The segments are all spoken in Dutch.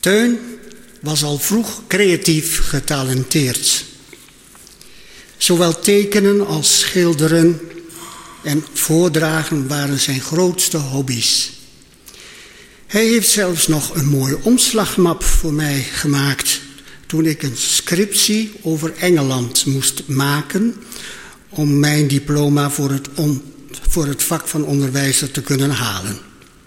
Teun was al vroeg creatief getalenteerd. Zowel tekenen als schilderen en voordragen waren zijn grootste hobby's. Hij heeft zelfs nog een mooie omslagmap voor mij gemaakt toen ik een scriptie over Engeland moest maken om mijn diploma voor het vak van onderwijzer te kunnen halen.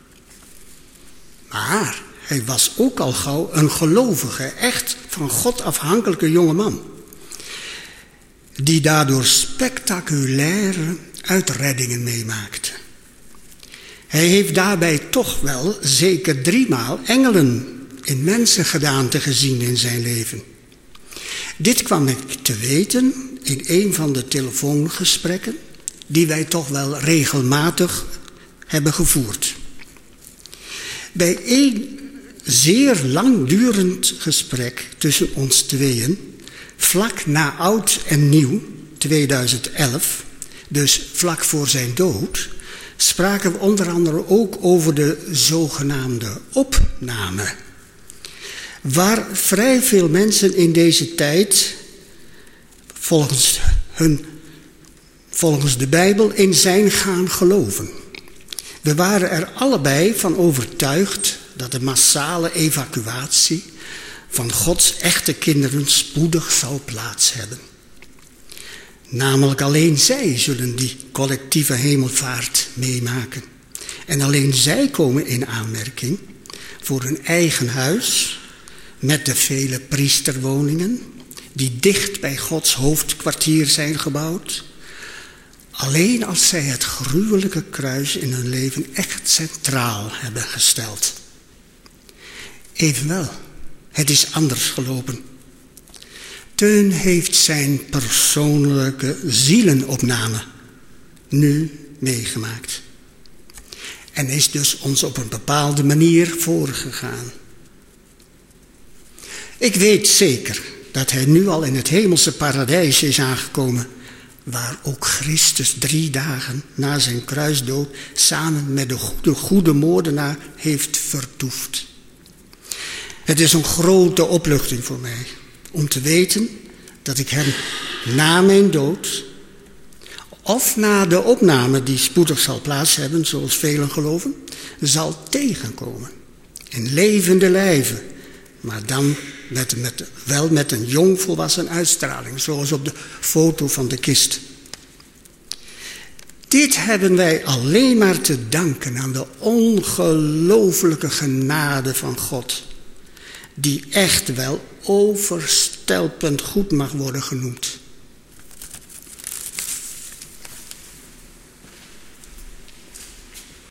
Maar hij was ook al gauw een gelovige, echt van God afhankelijke jongeman, die daardoor spectaculaire uitreddingen meemaakte. Hij heeft daarbij toch wel zeker 3 maal engelen in mensengedaante gezien in zijn leven. Dit kwam ik te weten in een van de telefoongesprekken die wij toch wel regelmatig hebben gevoerd. Bij een zeer langdurend gesprek tussen ons tweeën, vlak na oud en nieuw, 2011, dus vlak voor zijn dood, spraken we onder andere ook over de zogenaamde opname, waar vrij veel mensen in deze tijd volgens de Bijbel in zijn gaan geloven. We waren er allebei van overtuigd dat de massale evacuatie van Gods echte kinderen spoedig zal plaats hebben. Namelijk alleen zij zullen die collectieve hemelvaart meemaken. En alleen zij komen in aanmerking voor hun eigen huis met de vele priesterwoningen die dicht bij Gods hoofdkwartier zijn gebouwd. Alleen als zij het gruwelijke kruis in hun leven echt centraal hebben gesteld. Evenwel, het is anders gelopen. Teun heeft zijn persoonlijke zielenopname nu meegemaakt. En is dus ons op een bepaalde manier voorgegaan. Ik weet zeker dat hij nu al in het hemelse paradijs is aangekomen, waar ook Christus 3 dagen na zijn kruisdood samen met de goede moordenaar heeft vertoefd. Het is een grote opluchting voor mij om te weten dat ik hem na mijn dood of na de opname die spoedig zal plaats hebben, zoals velen geloven, zal tegenkomen. In levende lijven, maar dan wel met een jongvolwassen uitstraling, zoals op de foto van de kist. Dit hebben wij alleen maar te danken aan de ongelooflijke genade van God, die echt wel overstelpend goed mag worden genoemd.